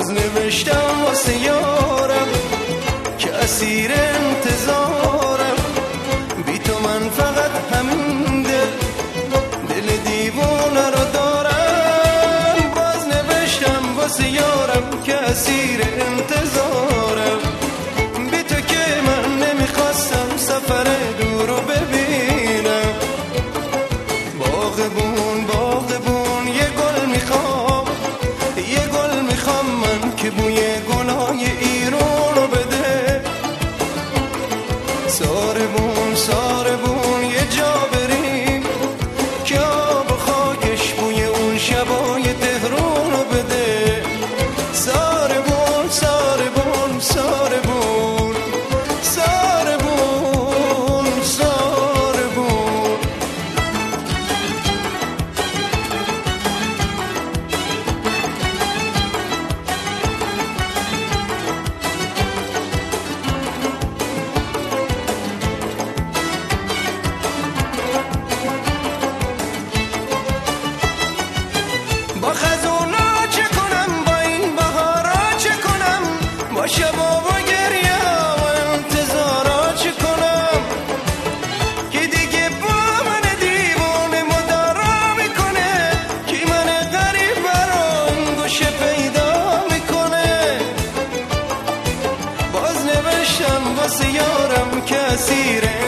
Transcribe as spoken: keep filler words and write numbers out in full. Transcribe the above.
باز نوشتم واسه یارم که اسیر انتظارم، بی تو من فقط همین دل دل دیوونه رو دارم. باز نوشتم واسه یارم که اسیر انتظارم، بی تو که من نمیخواستم سفر دور رو ببینم. باغبون باغبون یه گل میخوام، یه گل میخوام من که بوی گلای ایران رو بده. ساربون ساربون یه جا بریم که آب و خاکش بوی اون شبای تهران رو بده. ساربون ساربون ساربون ساربون ساربون. با خزونا چه کنم، با این بهارا چه کنم، با شبا و گریه و انتظارا چه کنم که دیگه با من دیوونه مدارا میکنه، که من غریب برا این گوشه پیدا میکنه. باز نوشتم واسه یارم که اسیر